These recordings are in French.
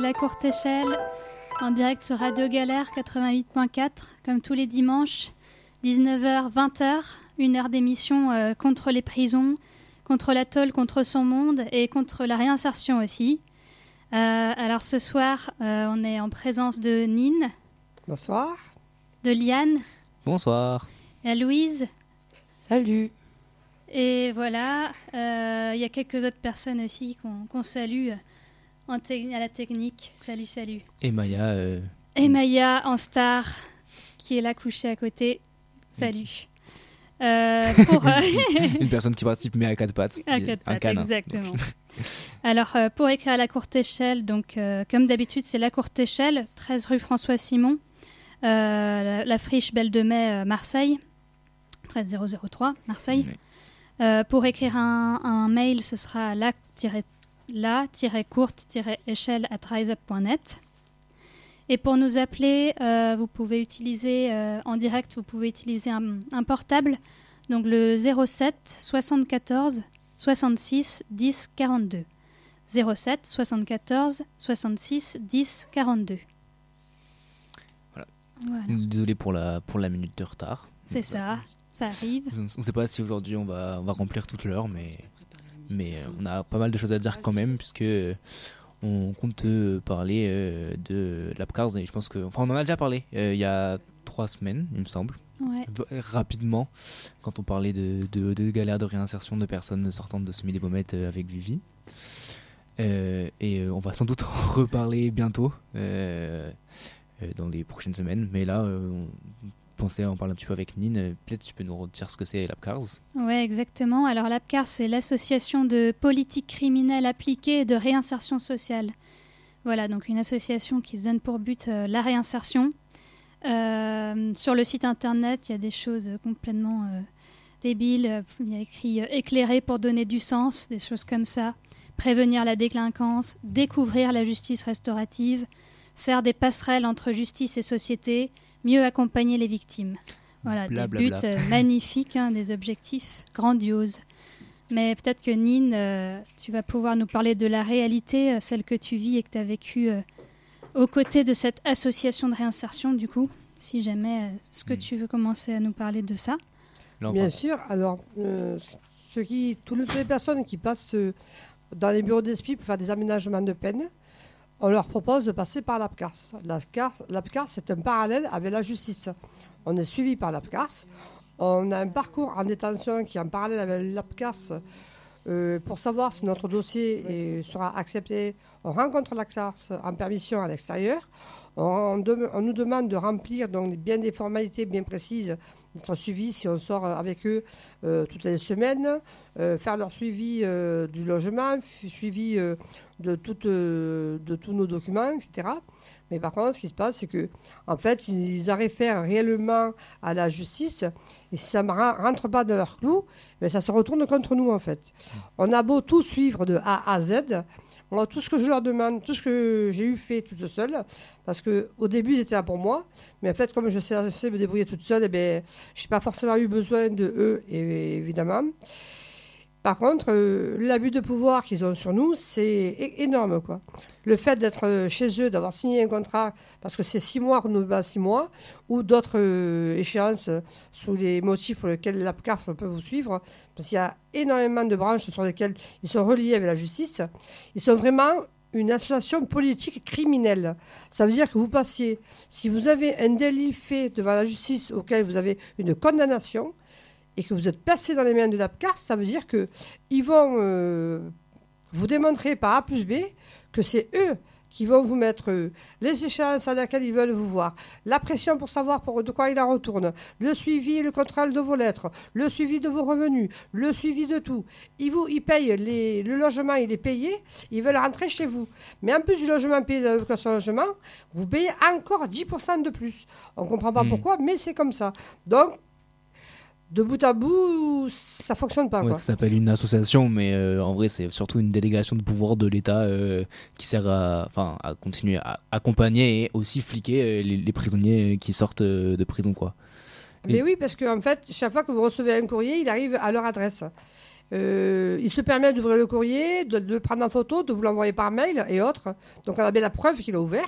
la courte échelle, en direct sur Radio Galère 88.4, comme tous les dimanches, 19h, 20h, une heure d'émission contre les prisons, contre la tôle, contre son monde et contre la réinsertion aussi. Alors ce soir, on est en présence de Nine. Bonsoir. De Liane. Bonsoir. Et Louise. Salut. Et voilà, il y a quelques autres personnes aussi qu'on salue à la technique. Salut, salut. Et Maya. Et Maya en star, qui est là couchée à côté. Salut. Une personne qui participe mais à quatre pattes. À quatre pattes, canin. exactement. Alors, pour écrire à la courte échelle, donc, comme d'habitude, c'est la courte échelle, 13 rue François Simon, la friche Belle de Mai, Marseille, 13003, Marseille. Oui. Pour écrire un mail, ce sera la-courte-échelle@riseup.net. Et pour nous appeler, vous pouvez utiliser en direct, vous pouvez utiliser un portable, donc le 07 74 66 10 42. 07 74 66 10 42. Voilà. Voilà. Désolé pour la minute de retard. C'est ça, ça arrive. On ne sait pas si aujourd'hui on va remplir toute l'heure, mais on a pas mal de choses à dire quand même, puisque on compte parler de l'APCARS. Et je pense on en a déjà parlé il y a 3 semaines, il me semble. Ouais. Rapidement, quand on parlait de galères de réinsertion de personnes sortant de semi-des-baumettes avec Vivi. Et on va sans doute en reparler bientôt dans les prochaines semaines. Mais là, on pensait en parler un petit peu avec Nine. Peut-être tu peux nous redire ce que c'est l'APCARS. Oui, exactement. Alors l'APCARS, c'est l'association de politique criminelle appliquée et de réinsertion sociale. Voilà, donc une association qui se donne pour but la réinsertion. Sur le site internet, il y a des choses complètement débiles. Il y a écrit éclairer pour donner du sens, des choses comme ça. Prévenir la délinquance, découvrir la justice restaurative, faire des passerelles entre justice et société, mieux accompagner les victimes. Voilà, des buts magnifiques, des objectifs grandioses. Mais peut-être que Nine, tu vas pouvoir nous parler de la réalité, celle que tu vis et que tu as vécue aux côtés de cette association de réinsertion, du coup, si jamais est-ce que tu veux commencer à nous parler de ça? Bien sûr. Alors, toutes les personnes qui passent dans les bureaux d'esprit pour faire des aménagements de peine, on leur propose de passer par l'APCARS. L'APCARS, c'est un parallèle avec la justice. On est suivi par l'APCARS. On a un parcours en détention qui est en parallèle avec l'APCARS pour savoir si notre dossier sera accepté. On rencontre l'APCARS en permission à l'extérieur. On nous demande de remplir donc bien des formalités bien précises, d'être suivi si on sort avec eux toutes les semaines, faire leur suivi du logement, suivi de tous nos documents, etc. Mais par contre, ce qui se passe, c'est que en fait, ils en réfèrent réellement à la justice, et si ça ne rentre pas dans leur clou, ça se retourne contre nous, en fait. On a beau tout suivre de A à Z. Moi, tout ce que je leur demande, tout ce que j'ai eu fait toute seule, parce qu'au début, ils étaient là pour moi, mais en fait, comme je sais me débrouiller toute seule, je n'ai pas forcément eu besoin d'eux, évidemment. Par contre, l'abus de pouvoir qu'ils ont sur nous, c'est énorme, quoi. Le fait d'être chez eux, d'avoir signé un contrat, parce que c'est 6 mois, renouvelable 6 mois, ou d'autres échéances sous les motifs pour lesquels l'APCARS peut vous suivre, parce qu'il y a énormément de branches sur lesquelles ils sont reliés avec la justice. Ils sont vraiment une association politique criminelle. Ça veut dire que vous passiez, si vous avez un délit fait devant la justice auquel vous avez une condamnation, et que vous êtes placé dans les mains de l'APCARS, ça veut dire qu'ils vont vous démontrer par A plus B que c'est eux qui vont vous mettre les échéances à laquelle ils veulent vous voir, la pression pour savoir de quoi il en retourne, le suivi et le contrôle de vos lettres, le suivi de vos revenus, le suivi de tout. Ils payent le logement, il est payé, ils veulent rentrer chez vous. Mais en plus du logement payé de l'allocation logement, vous payez encore 10% de plus. On ne comprend pas pourquoi, mais c'est comme ça. Donc, de bout à bout, ça fonctionne pas. Ouais, Quoi. Ça s'appelle une association, mais en vrai, c'est surtout une délégation de pouvoir de l'État qui sert à continuer à accompagner et aussi fliquer les prisonniers qui sortent de prison, quoi. Mais oui, parce qu'en fait, chaque fois que vous recevez un courrier, il arrive à leur adresse. Il se permet d'ouvrir le courrier, de le prendre en photo, de vous l'envoyer par mail et autres. Donc on a bien la preuve qu'il a ouvert.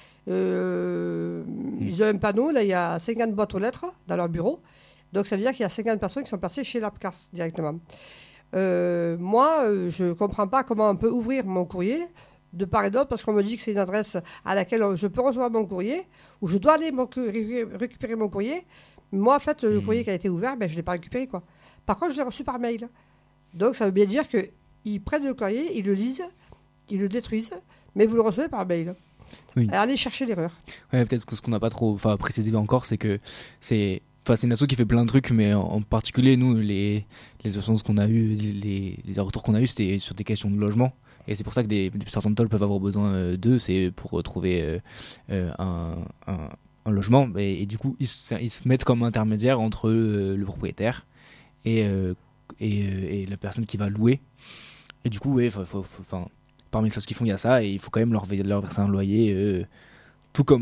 Ils ont un panneau, là il y a 50 boîtes aux lettres dans leur bureau. Donc ça veut dire qu'il y a 50 personnes qui sont passées chez l'APCAS directement. Moi, je ne comprends pas comment on peut ouvrir mon courrier de part et d'autre parce qu'on me dit que c'est une adresse à laquelle je peux recevoir mon courrier ou je dois aller récupérer mon courrier. Moi, en fait, le courrier qui a été ouvert, je ne l'ai pas récupéré, quoi. Par contre, je l'ai reçu par mail. Donc, ça veut bien dire qu'ils prennent le courrier, ils le lisent, ils le détruisent, mais vous le recevez par mail. Oui. Alors, allez chercher l'erreur. Ouais, peut-être que ce qu'on n'a pas trop précisé encore, c'est que c'est une asso qui fait plein de trucs, mais en particulier, nous, les ressources qu'on a eues, les retours qu'on a eus, c'était sur des questions de logement. Et c'est pour ça que certains de tôles peuvent avoir besoin d'eux, c'est pour trouver un logement. Et du coup, ils se mettent comme intermédiaire entre le propriétaire et la personne qui va louer. Et du coup, ouais, parmi les choses qu'ils font, il y a ça, et il faut quand même leur verser un loyer, tout comme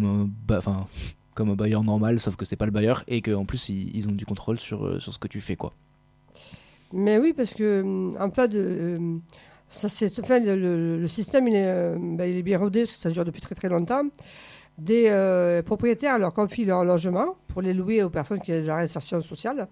un bailleur normal, sauf que c'est pas le bailleur, et qu'en plus, ils ont du contrôle sur ce que tu fais, quoi. Mais oui, parce que en fait, le système il est bien rodé, parce que ça dure depuis très très longtemps. Des propriétaires leur confient leur logement pour les louer aux personnes qui ont de la réinsertion sociale.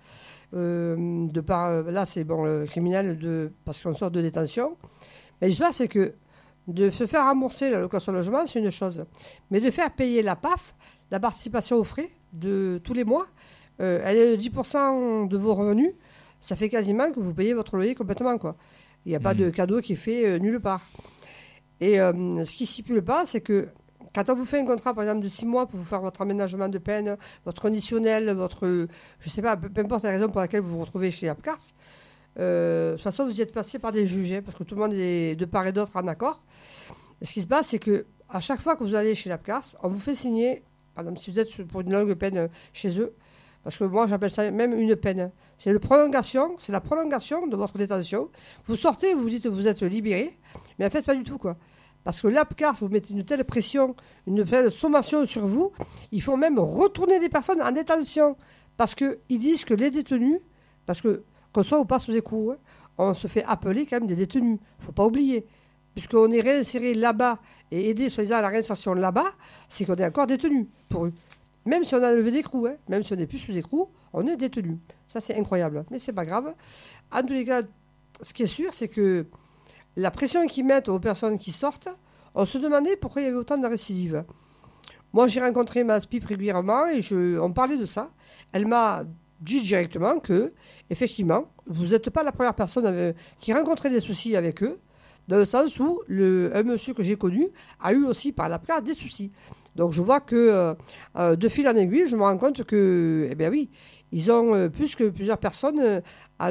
Là, c'est bon, criminel parce qu'on sort de détention. Mais l'histoire, c'est que de se faire rembourser la location logement, c'est une chose. Mais de faire payer la PAF, la participation aux frais de tous les mois, elle est de 10% de vos revenus. Ça fait quasiment que vous payez votre loyer complètement, quoi. Il n'y a pas de cadeau qui est fait nulle part. Et ce qui ne stipule pas, c'est que quand on vous fait un contrat, par exemple, de 6 mois pour vous faire votre aménagement de peine, votre conditionnel, je ne sais pas, peu importe la raison pour laquelle vous vous retrouvez chez APCAS, de toute façon, vous y êtes passé par des juges, parce que tout le monde est de part et d'autre en accord. Et ce qui se passe, c'est qu'à chaque fois que vous allez chez l'APCAS, on vous fait signer, par exemple, si vous êtes pour une longue peine chez eux, parce que moi, j'appelle ça même une peine. C'est la prolongation de votre détention. Vous sortez, vous dites que vous êtes libéré, mais en fait, pas du tout, quoi. Parce que l'APCAS, vous mettez une telle pression, une telle sommation sur vous, ils font même retourner des personnes en détention. Parce qu'ils disent que les détenus, parce que qu'on soit ou pas sous écrou, on se fait appeler quand même des détenus. Il ne faut pas oublier. Puisqu'on est réinséré là-bas et aidé, soi-disant, à la réinsertion là-bas, c'est qu'on est encore détenu pour eux. Même si on a levé d'écrou, même si on n'est plus sous écrou, on est détenu. Ça, c'est incroyable. Mais ce n'est pas grave. En tous les cas, ce qui est sûr, c'est que la pression qu'ils mettent aux personnes qui sortent, on se demandait pourquoi il y avait autant de récidives. Moi, j'ai rencontré ma SPIP régulièrement et on parlait de ça. Elle m'a dit directement que, effectivement, vous n'êtes pas la première personne qui rencontrait des soucis avec eux, dans le sens où un monsieur que j'ai connu a eu aussi par la place des soucis. Donc je vois que de fil en aiguille, je me rends compte que, eh bien oui, ils ont plus que plusieurs personnes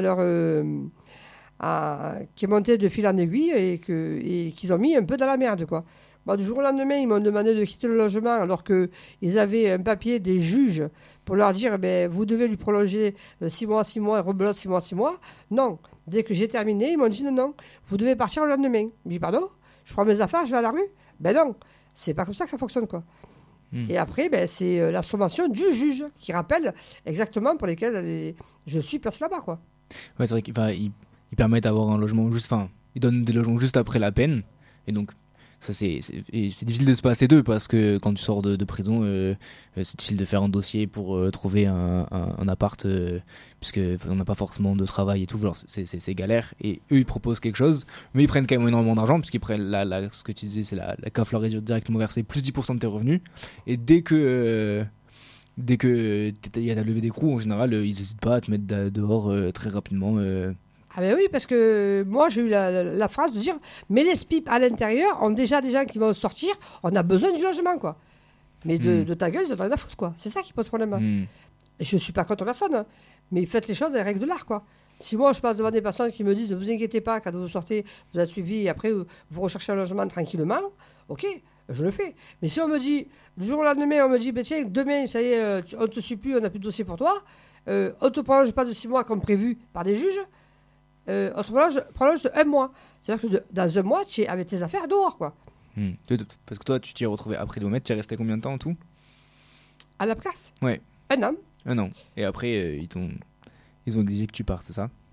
qui est monté de fil en aiguille et qu'ils ont mis un peu dans la merde, quoi. Bon, du jour au lendemain, ils m'ont demandé de quitter le logement alors qu'ils avaient un papier des juges pour leur dire vous devez lui prolonger 6 mois, et rebelote 6 mois. Non. Dès que j'ai terminé, ils m'ont dit non, vous devez partir le lendemain. Je dis pardon, je prends mes affaires, je vais à la rue. Non, c'est pas comme ça que ça fonctionne, quoi. Et après, c'est la sommation du juge qui rappelle exactement pour lesquels je suis placé là-bas, quoi. Ouais, c'est vrai qu'ils permettent d'avoir un logement juste, ils donnent des logements juste après la peine, et donc ça c'est difficile de se passer d'eux parce que quand tu sors de prison, c'est difficile de faire un dossier pour trouver un appart puisque on n'a pas forcément de travail et tout. Alors c'est galère, et eux ils proposent quelque chose, mais ils prennent quand même énormément d'argent puisqu'ils prennent ce que tu disais, c'est la CAF leur est directement versée plus 10% de tes revenus, et dès que il y a ta levée d'écrou, en général ils n'hésitent pas à te mettre dehors très rapidement. Ah ben oui, parce que moi j'ai eu la phrase de dire mais les SPIP à l'intérieur ont déjà des gens qui vont sortir, on a besoin du logement, quoi. Mais de ta gueule, ils ont rien à foutre, quoi. C'est ça qui pose problème. Je suis pas contre personne, mais faites les choses dans les règles de l'art, quoi. Si moi je passe devant des personnes qui me disent ne vous inquiétez pas, quand vous sortez, vous êtes suivi et après vous recherchez un logement tranquillement, ok, je le fais. Mais si on me dit, du jour au lendemain, on me dit tiens, demain, ça y est, on ne te suit plus, on n'a plus de dossier pour toi, on ne te prolonge pas de 6 mois comme prévu par des juges, on te prolonge de 1 mois. C'est-à-dire que dans 1 mois, tu es avec tes affaires dehors, quoi. Parce que toi, tu t'y es retrouvé après le moment, tu es resté combien de temps en tout ? À la place ? Ouais. 1 an. 1 an. Et après, ils ont exigé que tu partes, c'est ça ?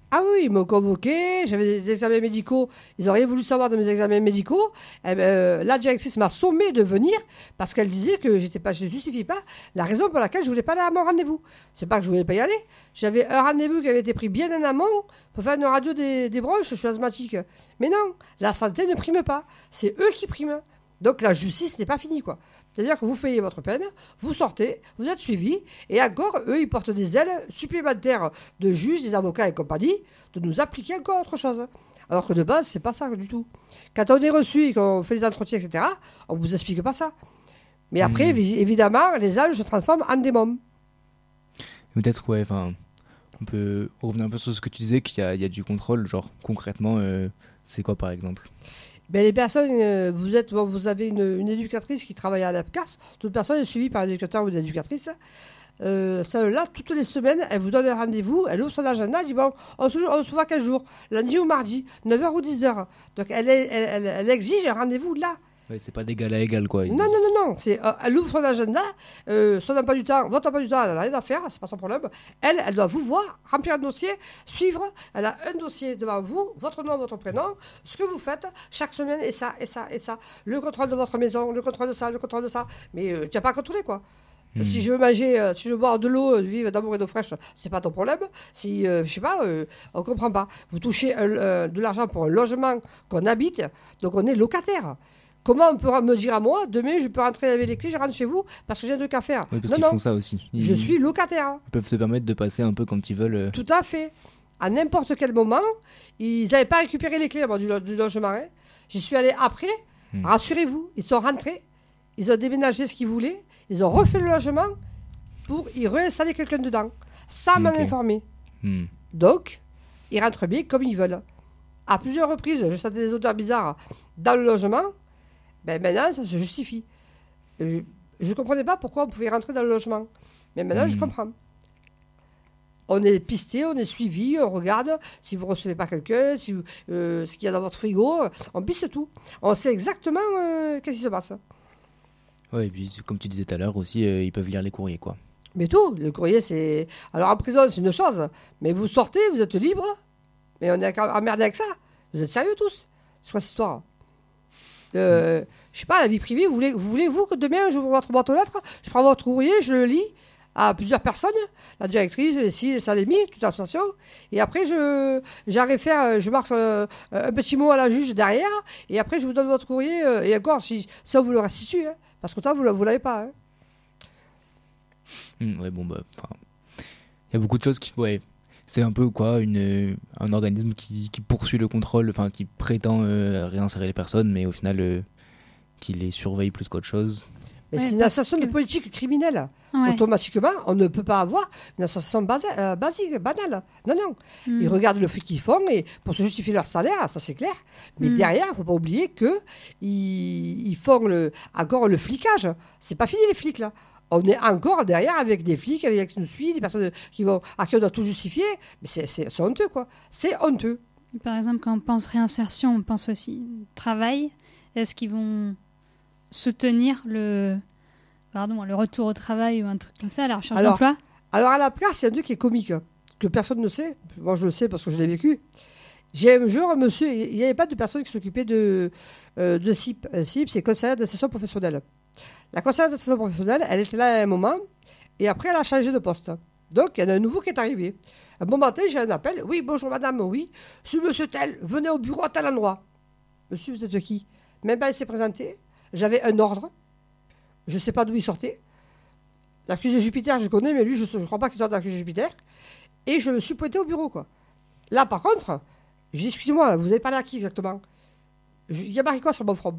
Ah oui, ils m'ont convoqué, j'avais des examens médicaux, ils n'ont rien voulu savoir de mes examens médicaux. La directrice m'a sommé de venir parce qu'elle disait que je ne justifie pas la raison pour laquelle je ne voulais pas aller à mon rendez-vous. C'est pas que je ne voulais pas y aller. J'avais un rendez-vous qui avait été pris bien en amont pour faire une radio des bronches, je suis asthmatique. Mais non, la santé ne prime pas, c'est eux qui priment. Donc la justice n'est pas finie, quoi. C'est-à-dire que vous payez votre peine, vous sortez, vous êtes suivis, et encore, eux, ils portent des ailes supplémentaires de juges, des avocats et compagnie, de nous appliquer encore autre chose. Alors que de base, c'est pas ça du tout. Quand on est reçu et qu'on fait les entretiens, etc., on vous explique pas ça. Mais après, évidemment, les âges se transforment en démons. Peut-être, ouais, enfin, on peut revenir un peu sur ce que tu disais, qu'il y a du contrôle, genre, concrètement, c'est quoi, par exemple ? Ben, les personnes, vous avez une éducatrice qui travaille à l'APCAS. Toute personne est suivie par un éducateur ou une éducatrice. Celle-là, toutes les semaines, elle vous donne un rendez-vous, elle ouvre son agenda, elle dit bon, on se voit quel jour, lundi ou mardi, 9h ou 10h. Donc elle exige un rendez-vous là. Ouais, c'est pas d'égal à égal, quoi. Non. Elle ouvre son agenda, son emploi du temps, votre emploi du temps, elle n'a rien à faire, c'est pas son problème. Elle doit vous voir, remplir un dossier, suivre. Elle a un dossier devant vous, votre nom, votre prénom, ce que vous faites chaque semaine, et ça. Le contrôle de votre maison, le contrôle de ça, le contrôle de ça. Mais tu n'as pas à contrôler, quoi. Si je veux manger, si je veux boire de l'eau, vivre d'amour et d'eau fraîche, c'est pas ton problème. Si, je sais pas, on comprend pas. Vous touchez de l'argent pour un logement qu'on habite, donc on est locataire. Comment on peut me dire à moi, demain je peux rentrer avec les clés, je rentre chez vous parce que j'ai un truc à faire. Oui, parce qu'ils font ça aussi. Je suis locataire. Ils peuvent se permettre de passer un peu quand ils veulent. Tout à fait. À n'importe quel moment, ils n'avaient pas récupéré les clés du logement. Hein. J'y suis allé après. Rassurez-vous, ils sont rentrés, ils ont déménagé ce qu'ils voulaient, ils ont refait le logement pour y réinstaller quelqu'un dedans, sans m'en informer. Donc, ils rentrent bien comme ils veulent. À plusieurs reprises, je sentais des odeurs bizarres dans le logement. Ben maintenant, ça se justifie. Je ne comprenais pas pourquoi on pouvait rentrer dans le logement. Mais maintenant, je comprends. On est pisté, on est suivi, on regarde si vous ne recevez pas quelqu'un, ce qu'il y a dans votre frigo. On piste tout. On sait exactement qu'est-ce qui se passe. Ouais, et puis, comme tu disais tout à l'heure aussi, ils peuvent lire les courriers, quoi. Mais tout, le courrier, c'est... Alors, en prison, c'est une chose. Mais vous sortez, vous êtes libre. Mais on est emmerdé avec ça. Vous êtes sérieux tous? C'est quoi cette histoire? Je sais pas, la vie privée, vous voulez que demain j'ouvre votre boîte aux lettres, je prends votre courrier, je le lis à plusieurs personnes, la directrice, les salémis, toute l'association, et après je marque un petit mot à la juge derrière, et après je vous donne votre courrier, et encore, si ça vous le restitue, hein, parce que ça vous l'avez pas. Hein. Ouais, bon, bah, il y a beaucoup de choses qui... Ouais. C'est un peu quoi, un organisme qui poursuit le contrôle, enfin qui prétend réinsérer les personnes, mais au final qui les surveille plus qu'autre chose. Mais c'est une association de politique criminelle. Ouais. Automatiquement, on ne peut pas avoir une association basique, banale. Non. Ils regardent le fric qu'ils font et pour se justifier leur salaire, ça c'est clair. Mais derrière, il ne faut pas oublier qu'ils font encore le flicage. C'est pas fini les flics là. On est encore derrière avec des flics, avec qui nous suivent, des personnes à qui on doit tout justifier. Mais c'est honteux, quoi. C'est honteux. Par exemple, quand on pense réinsertion, on pense aussi travail. Est-ce qu'ils vont soutenir le retour au travail ou un truc comme ça, la recherche d'emploi? Alors, à la place, il y a un truc qui est comique, que personne ne sait. Moi, je le sais parce que je l'ai vécu. J'ai un jour, monsieur, il n'y avait pas de personne qui s'occupait de CIP. CIP, c'est conseillère d'insertion professionnelle. La conseillère d'insertion professionnelle, elle était là à un moment, et après, elle a changé de poste. Donc, il y en a un nouveau qui est arrivé. Un bon matin, j'ai un appel. Oui, bonjour madame, oui. Je suis monsieur tel, venez au bureau à tel endroit. Monsieur, vous êtes qui? Même pas, il s'est présenté. J'avais un ordre. Je ne sais pas d'où il sortait. L'accusé de Jupiter, je connais, mais lui, je ne crois pas qu'il sorte de l'accusé de Jupiter. Et je me suis pointé au bureau, quoi. Là, par contre, j'ai dit, excusez-moi, vous avez parlé à qui exactement? Il y a marqué quoi sur mon front?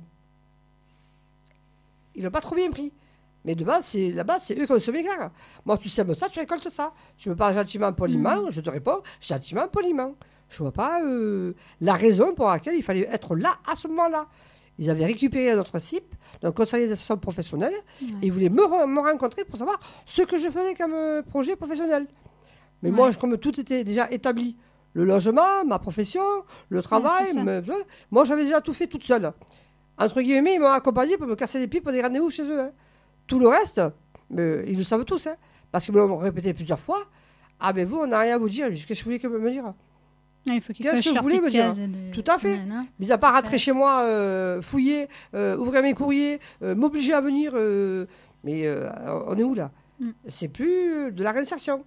Ils n'ont pas trop bien pris. Mais de base, c'est eux qui ont semé gare. Moi, tu sèmes ça, tu récoltes ça. Tu me parles gentiment, poliment, je te réponds gentiment, poliment. Je ne vois pas la raison pour laquelle il fallait être là à ce moment-là. Ils avaient récupéré notre CIP, donc conseiller d'association professionnelle, et ils voulaient me rencontrer pour savoir ce que je faisais comme projet professionnel. Mais moi, comme tout était déjà établi, le logement, ma profession, le travail, moi, j'avais déjà tout fait toute seule. Entre guillemets, ils m'ont accompagné pour me casser les pieds pour des rendez-vous chez eux. Hein. Tout le reste, ils le savent tous, hein, parce qu'ils me l'ont répété plusieurs fois. Ah, mais vous, on n'a rien à vous dire. Qu'est-ce que vous voulez me dire? Il faut qu'ils Qu'est-ce cochent que vous leur voulez petite me dire case de- Tout à fait. Nanana. Mis à part rentrer chez moi, fouiller, ouvrir mes courriers, m'obliger à venir. Mais on est où là? C'est plus de la réinsertion.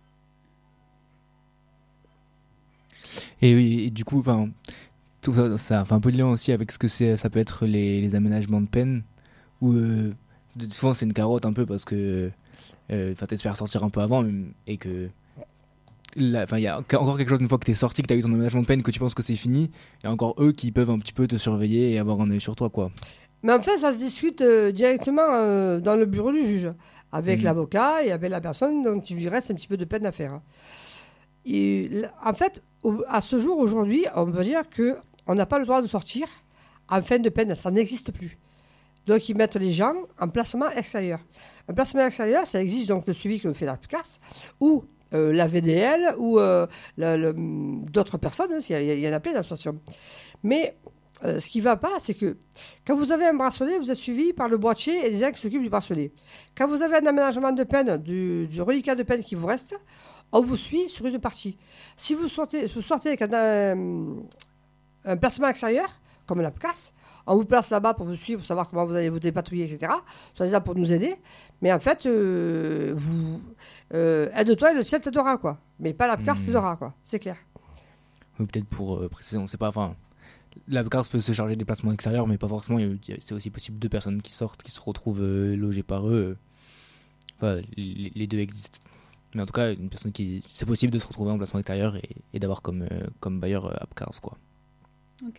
Et, oui, et du coup, enfin, tout ça, ça fait un peu de lien aussi avec ce que ça peut être les aménagements de peine, où souvent c'est une carotte un peu parce que t'espères sortir un peu avant et que il y a encore quelque chose une fois que t'es sorti, que t'as eu ton aménagement de peine, que tu penses que c'est fini, il y a encore eux qui peuvent un petit peu te surveiller et avoir un œil sur toi, quoi. Mais en fait, ça se discute directement dans le bureau du juge, avec l'avocat et avec la personne dont il lui reste un petit peu de peine à faire. Et, en fait, à ce jour, aujourd'hui, on peut dire qu'on n'a pas le droit de sortir en fin de peine. Ça n'existe plus. Donc, ils mettent les gens en placement extérieur. Un placement extérieur, ça existe donc le suivi que fait la PCAS, ou la VDL, ou d'autres personnes. Hein, il y en a plein d'associations. Mais ce qui ne va pas, c'est que quand vous avez un bracelet, vous êtes suivi par le boîtier et les gens qui s'occupent du bracelet. Quand vous avez un aménagement de peine, du reliquat de peine qui vous reste, on vous suit sur une partie. Si vous sortez avec un placement extérieur, comme la PCAS, on vous place là-bas pour vous suivre, pour savoir comment vous allez vous dépatouiller, etc. Soit pour nous aider. Mais en fait, aide-toi et le ciel t'aidera, quoi. Mais pas la PCAS t'aidera, quoi. C'est clair. Ou peut-être pour préciser, on ne sait pas, enfin, la PCAS peut se charger des placements extérieurs, mais pas forcément. C'est aussi possible 2 personnes qui sortent, qui se retrouvent logées par eux. Enfin, les deux existent. Mais en tout cas, une personne c'est possible de se retrouver en placement extérieur et d'avoir comme bailleur APCARS, quoi. Ok.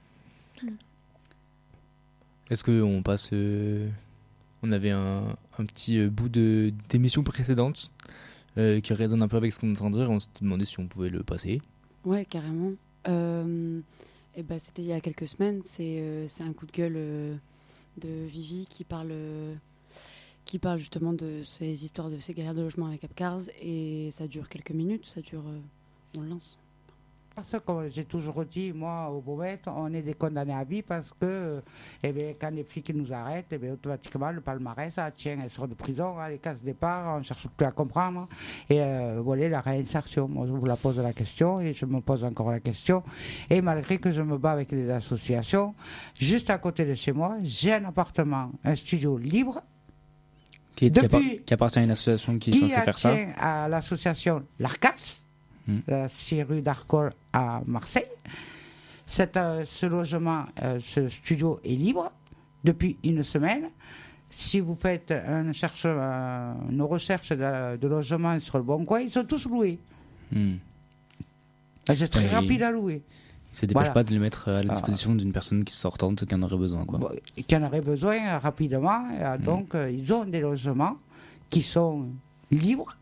Est-ce qu'on passe... on avait un petit bout d'émission précédente qui résonne un peu avec ce qu'on est en train de dire. On se demandait si on pouvait le passer. Ouais, carrément. Et ben, c'était il y a quelques semaines. C'est un coup de gueule de Vivi qui parle justement de ces histoires de ces galères de logement avec APCARS. Et ça dure quelques minutes. On le lance. Parce que, comme j'ai toujours dit, moi, au Beauvais, on est des condamnés à vie parce que quand les flics nous arrêtent, automatiquement, le palmarès, tiens, elles sortent de prison, les cases de départ, on ne cherche plus à comprendre. Et voilà, la réinsertion. Moi, je vous la pose la question et je me pose encore la question. Et malgré que je me bats avec les associations, juste à côté de chez moi, j'ai un appartement, un studio libre. Qui appartient à une association qui est censée faire ça. Qui appartient à l'association l'ARCAS. 6 rue d'Arcole à Marseille. Ce logement, ce studio est libre depuis une semaine. Si vous faites une recherche de logement sur le Bon Coin, ils sont tous loués. C'est très rapide à louer. Ça ne dépêche pas de les mettre à la disposition d'une personne qui sortante qui en aurait besoin, quoi. Qui en aurait besoin rapidement. Donc, ils ont des logements qui sont libres.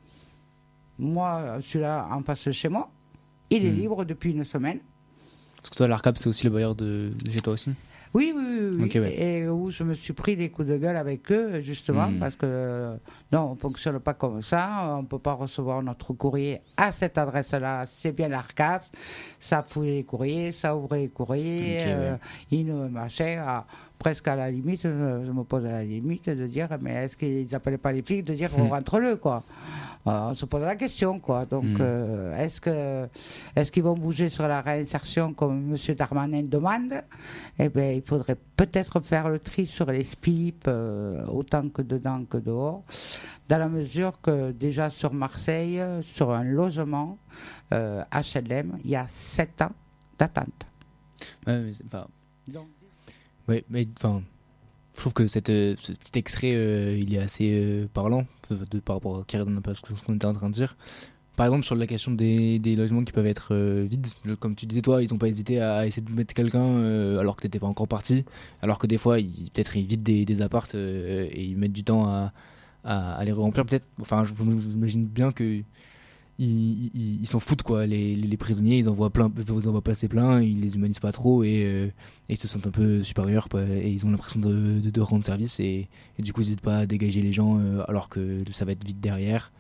Moi, celui-là en face de chez moi, il est libre depuis une semaine. Parce que toi, l'ARCAP, c'est aussi le bailleur de chez toi aussi? Oui. Okay, ouais. Et où je me suis pris des coups de gueule avec eux, justement, parce que non, on ne fonctionne pas comme ça. On ne peut pas recevoir notre courrier à cette adresse-là. C'est bien l'ARCAP. Ça fouille les courriers, ça ouvre les courriers, presque à la limite, je me pose à la limite de dire, mais est-ce qu'ils n'appellent pas les flics de dire rentre-le, quoi. On se pose la question, quoi. Donc, est-ce qu'ils vont bouger sur la réinsertion comme M. Darmanin demande? Eh bien, il faudrait peut-être faire le tri sur les SPIP, autant que dedans que dehors, dans la mesure que déjà sur Marseille, sur un logement HLM, il y a 7 ans d'attente. Ouais, mais ouais, mais enfin, je trouve que ce petit extrait, il est assez parlant par rapport à qui résonne un peu à ce qu'on était en train de dire. Par exemple, sur la question des logements qui peuvent être vides, comme tu disais toi, ils n'ont pas hésité à essayer de mettre quelqu'un alors que tu n'étais pas encore parti, alors que des fois, peut-être ils vident des appartes et ils mettent du temps à les remplir. Peut-être, enfin, je m'imagine bien que ils s'en foutent, quoi. Les prisonniers, ils envoient passer plein, ils les humanisent pas trop et ils se sentent un peu supérieurs et ils ont l'impression de rendre service et du coup ils n'hésitent pas à dégager les gens alors que ça va être vide derrière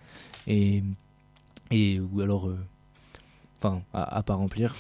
ou alors à pas remplir.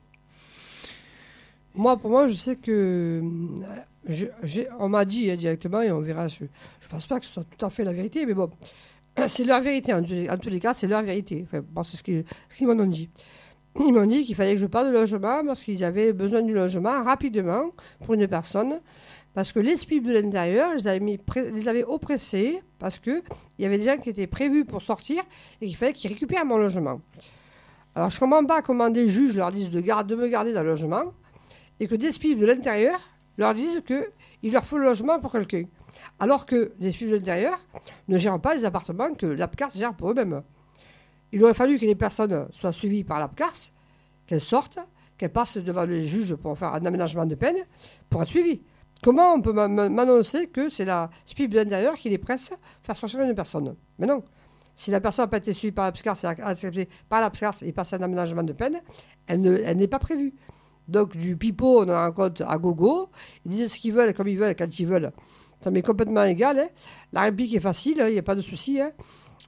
Pour moi, je sais que on m'a dit directement et on verra. Je pense pas que ce soit tout à fait la vérité, mais bon. C'est leur vérité, en tous les cas, c'est leur vérité. Enfin, bon, c'est ce qu'ils m'en ont dit. Ils m'ont dit qu'il fallait que je parle de logement parce qu'ils avaient besoin du logement rapidement pour une personne. Parce que les SPIP de l'intérieur, les avaient oppressés parce qu'il y avait des gens qui étaient prévus pour sortir et qu'il fallait qu'ils récupèrent mon logement. Alors je ne comprends pas comment des juges leur disent de me garder dans le logement et que des SPIP de l'intérieur leur disent qu'il leur faut le logement pour quelqu'un. Alors que les SPIP de l'intérieur ne gèrent pas les appartements que l'APCARS gère pour eux-mêmes. Il aurait fallu que les personnes soient suivies par l'APCARS, qu'elles sortent, qu'elles passent devant les juges pour faire un aménagement de peine, pour être suivies. Comment on peut m'annoncer que c'est la SPIP de l'intérieur qui les presse faire sortir une personne? Mais non. Si la personne n'a pas été suivie par l'APCARS et acceptée par l'APCARS et passe un aménagement de peine, elle n'est pas prévue. Donc du pipeau, on en rencontre à gogo. Ils disent ce qu'ils veulent, comme ils veulent, quand ils veulent. Ça m'est complètement égal. Hein. La réplique est facile, il n'y a pas de souci. Hein.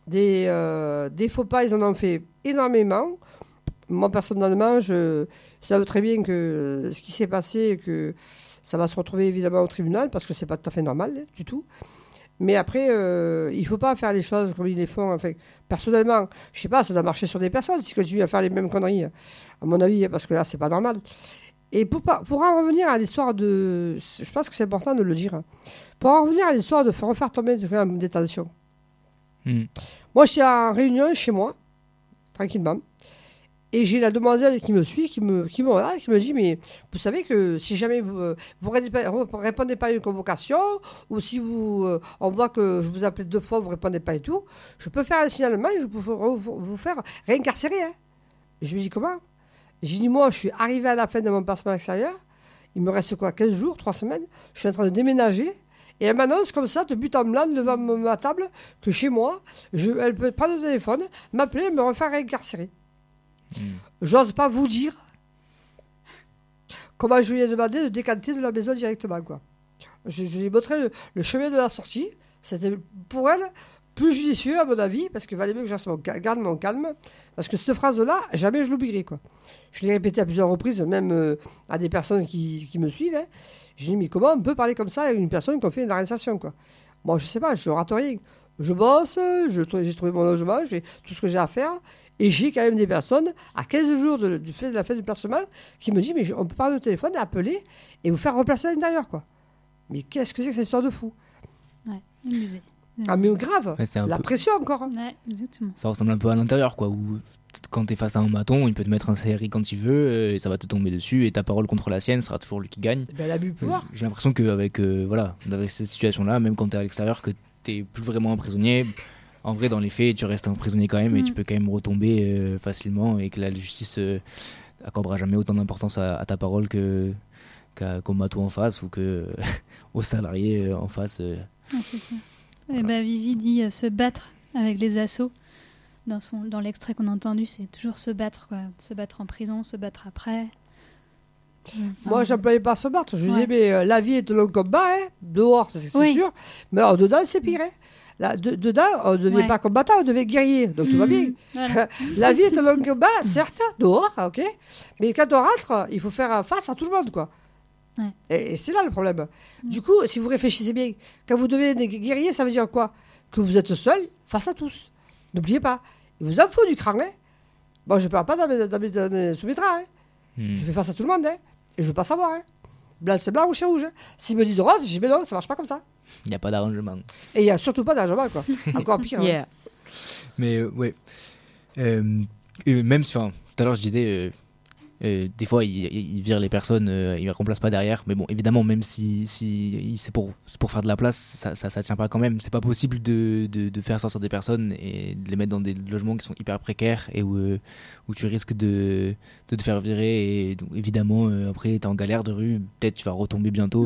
Des faux pas, ils en ont fait énormément. Moi, personnellement, je savais très bien que ce qui s'est passé, que ça va se retrouver évidemment au tribunal, parce que c'est pas tout à fait normal, hein, du tout. Mais après, il ne faut pas faire les choses comme ils les font. Enfin, personnellement, je ne sais pas, ça doit marcher sur des personnes si continuent à faire les mêmes conneries, à mon avis, parce que là, c'est pas normal. Et pour en revenir à l'histoire de... Je pense que c'est important de le dire. Hein. Pour en revenir à l'histoire de refaire tomber une détention. Moi, j'étais en réunion chez moi, tranquillement. Et j'ai la demoiselle qui me suit, qui me dit, mais vous savez que si jamais vous répondez pas à une convocation, ou si on voit que je vous appelle 2 fois, vous répondez pas et tout, je peux faire un signalement et je peux vous faire réincarcérer. Hein. Je lui dis comment? J'ai dit, moi, je suis arrivé à la fin de mon placement extérieur, il me reste 15 jours, 3 semaines, je suis en train de déménager, et elle m'annonce comme ça, de but en blanc, devant ma table, que chez moi, elle peut prendre le téléphone, m'appeler et me refaire réincarcérer. J'ose pas vous dire comment je lui ai demandé de décanter de la maison directement. Quoi. Je lui ai montré le chemin de la sortie. C'était pour elle plus judicieux, à mon avis, parce qu'il valait mieux que je garde mon calme. Parce que cette phrase-là, jamais je l'oublierai. Quoi. Je l'ai répétée à plusieurs reprises, même à des personnes qui me suivent. Hein. Je dis, mais comment on peut parler comme ça à une personne qui a fait une arrestation quoi. Moi, je sais pas, je ne rate rien. Je bosse, j'ai trouvé mon logement, je fais tout ce que j'ai à faire. Et j'ai quand même des personnes, à 15 jours du fait de la fin du placement, qui me disent, mais on peut parler au téléphone, appeler et vous faire replacer à l'intérieur, quoi. Mais qu'est-ce que c'est que cette histoire de fou? Ouais, amusé. Ah, mais grave, Ouais, la pression encore. Hein. Ouais, exactement. Ça ressemble un peu à l'intérieur, quoi, où quand t'es face à un bâton, il peut te mettre un CRI quand il veut, et ça va te tomber dessus, et ta parole contre la sienne sera toujours lui qui gagne. Ben, l'abus de pouvoir. J'ai l'impression qu'avec avec cette situation-là, même quand t'es à l'extérieur, que t'es plus vraiment un prisonnier, en vrai, dans les faits, tu restes un prisonnier quand même, et tu peux quand même retomber facilement, et que la justice accordera jamais autant d'importance à ta parole qu'au matou en face, ou aux salariés en face. Ah, c'est ça. Voilà. Vivi dit se battre avec les assauts. Dans l'extrait qu'on a entendu, c'est toujours se battre, quoi. Se battre en prison, se battre après. Moi, j'employais pas se battre. Je disais, mais la vie est un long combat, hein. Dehors, c'est sûr. Mais alors, dedans, c'est pire. Hein. Là, dedans, on ne devait pas combattant, on devait guerrier. Donc, tout va bien. Voilà. La vie est un long combat, certes, dehors, ok. Mais quand on rentre, il faut faire face à tout le monde, quoi. Ouais. Et c'est là le problème. Du coup, si vous réfléchissez bien, quand vous devenez guerrier, ça veut dire quoi? Que vous êtes seul face à tous. N'oubliez pas. Il vous en faut du cran. Hein. Bon, je ne parle pas sous mes draps. Hein. Je fais face à tout le monde. Hein. Et je ne veux pas savoir. Hein. Blanc, c'est blanc, rouge, c'est rouge. Hein. S'ils me disent rose, je dis mais non, ça ne marche pas comme ça. Il n'y a pas d'arrangement. Et il n'y a surtout pas d'arrangement, quoi. Encore pire. Yeah. Hein. Mais ouais. Même si, tout à l'heure, je disais, des fois, ils virent les personnes, ils ne remplacent pas derrière. Mais bon, évidemment, même si c'est pour faire de la place, ça tient pas quand même. C'est pas possible de faire sortir des personnes et de les mettre dans des logements qui sont hyper précaires et où tu risques de te faire virer. Et donc, évidemment, après, t'es en galère de rue, peut-être tu vas retomber bientôt.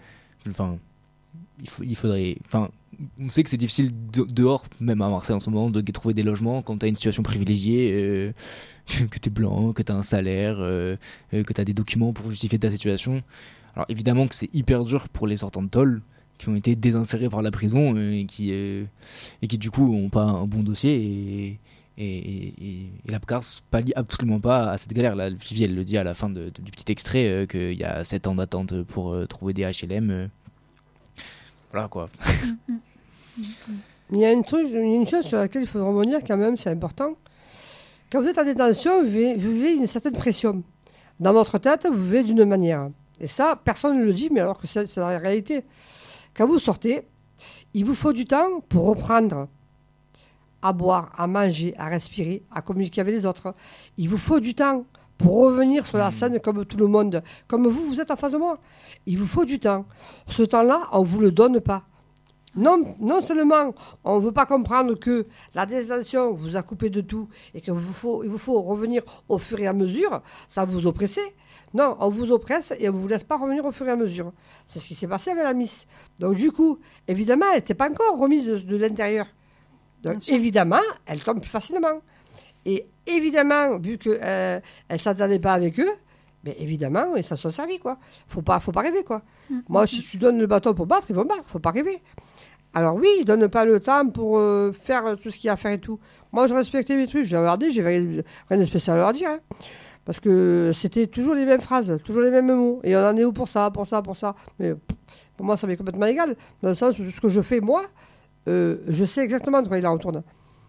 Il faudrait... on sait que c'est difficile dehors, même à Marseille en ce moment, de trouver des logements quand t'as une situation privilégiée, que t'es blanc, que t'as un salaire, que t'as des documents pour justifier ta situation. Alors évidemment que c'est hyper dur pour les sortants de tôle qui ont été désinsérés par la prison et qui du coup ont pas un bon dossier et l'APCARS pallie absolument pas à cette galère. Là, Vivi, elle le dit à la fin du petit extrait qu'il y a 7 ans d'attente pour trouver des HLM. Voilà quoi. Il y a une chose sur laquelle il faut revenir quand même, c'est important. Quand vous êtes en détention, vous vivez une certaine pression. Dans votre tête, vous vivez d'une manière. Et ça, personne ne le dit, mais alors que c'est la réalité. Quand vous sortez, il vous faut du temps pour reprendre à boire, à manger, à respirer, à communiquer avec les autres. Il vous faut du temps pour revenir sur la scène comme tout le monde. Comme vous, vous êtes en face de moi. Il vous faut du temps. Ce temps-là, on ne vous le donne pas. Non seulement on ne veut pas comprendre que la détention vous a coupé de tout et qu'il vous faut revenir au fur et à mesure, ça vous oppresse. Non, on vous oppresse et on ne vous laisse pas revenir au fur et à mesure. C'est ce qui s'est passé avec la Miss. Donc du coup, évidemment, elle n'était pas encore remise de l'intérieur. Donc évidemment, elle tombe plus facilement. Et évidemment, vu qu'elle ne s'attendait pas avec eux, ben évidemment, ils s'en sont servis, quoi. Faut pas rêver, quoi. Moi, si tu donnes le bâton pour battre, ils vont battre. Faut pas rêver. Alors oui, ils ne donnent pas le temps pour faire tout ce qu'il y a à faire et tout. Moi, je respectais mes trucs. J'ai regardé, j'avais rien de spécial à leur dire. Hein. Parce que c'était toujours les mêmes phrases, toujours les mêmes mots. Et on en est où pour ça. Mais pour moi, ça m'est complètement égal. Dans le sens où ce que je fais, moi, je sais exactement de quoi il en retourne.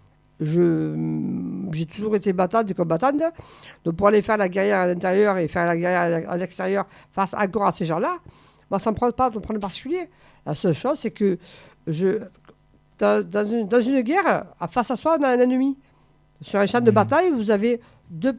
J'ai toujours été battante et combattante. Donc pour aller faire la guerrière à l'intérieur et faire la guerrière à l'extérieur face encore à ces gens-là, moi, ça ne me prend pas de prendre particulier. La seule chose, c'est que dans une guerre, face à soi, on a un ennemi. Sur un champ de bataille, vous avez deux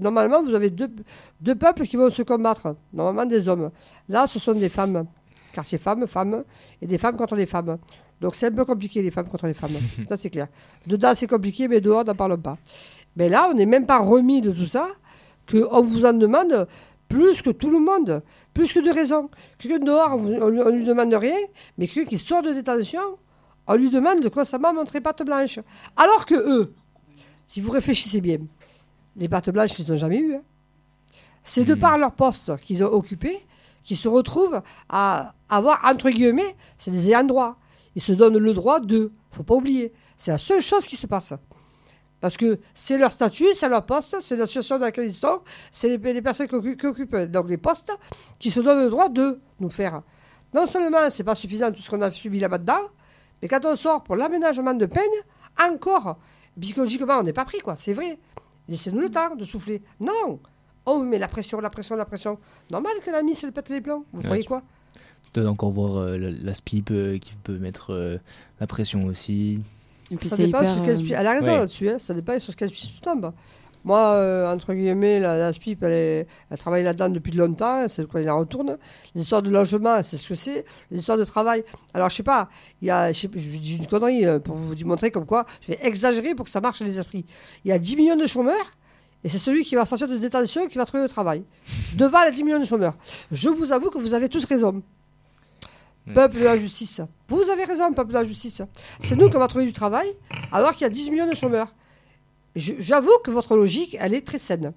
peuples qui vont se combattre. Normalement, des hommes. Là, ce sont des femmes. Car c'est femmes, et des femmes contre des femmes. Donc c'est un peu compliqué, les femmes contre les femmes. Ça, c'est clair. Dedans, c'est compliqué, mais dehors, n'en parlons pas. Mais là, on n'est même pas remis de tout ça, qu'on vous en demande plus que tout le monde, plus que de raison. Quelqu'un dehors, on lui demande rien, mais quelqu'un qui sort de détention, on lui demande de constamment montrer patte blanche. Alors que eux, si vous réfléchissez bien, les pattes blanches, ils n'ont jamais eu. Hein. C'est de par leur poste qu'ils ont occupé, qu'ils se retrouvent à avoir, entre guillemets, c'est des ayants droit. Ils se donnent le droit de. Il ne faut pas oublier. C'est la seule chose qui se passe. Parce que c'est leur statut, c'est leur poste, c'est la situation dans laquelle ils sont, c'est les personnes qui occupent donc les postes qui se donnent le droit de nous faire. Non seulement ce n'est pas suffisant tout ce qu'on a subi là-dedans, mais quand on sort pour l'aménagement de peine, encore, psychologiquement, on n'est pas pris, quoi. C'est vrai. Laissez-nous le temps de souffler. Non. Oh, mais la pression. Normal que la Miss, elle pète les plombs. Vous croyez quoi? Tu dois encore voir la SPIP qui peut mettre la pression aussi. Et puis Ça c'est dépend hyper, sur quel SPIP. Elle a raison là-dessus. Hein. Ça dépend sur quel SPIP tu tombes. Moi, entre guillemets, la SPIP, elle travaille là-dedans depuis longtemps. C'est quoi, il en retourne. Les histoires de logement, c'est ce que c'est. Les histoires de travail. Alors, je sais pas. Je dis une connerie pour vous montrer comme quoi je vais exagérer pour que ça marche les esprits. Il y a 10 millions de chômeurs. Et c'est celui qui va sortir de détention qui va trouver le travail. Devant les 10 millions de chômeurs. Je vous avoue que vous avez tous raison. Peuple de la justice. Vous avez raison, peuple de la justice. C'est nous qui va trouver du travail, alors qu'il y a 10 millions de chômeurs. J'avoue que votre logique, elle est très saine.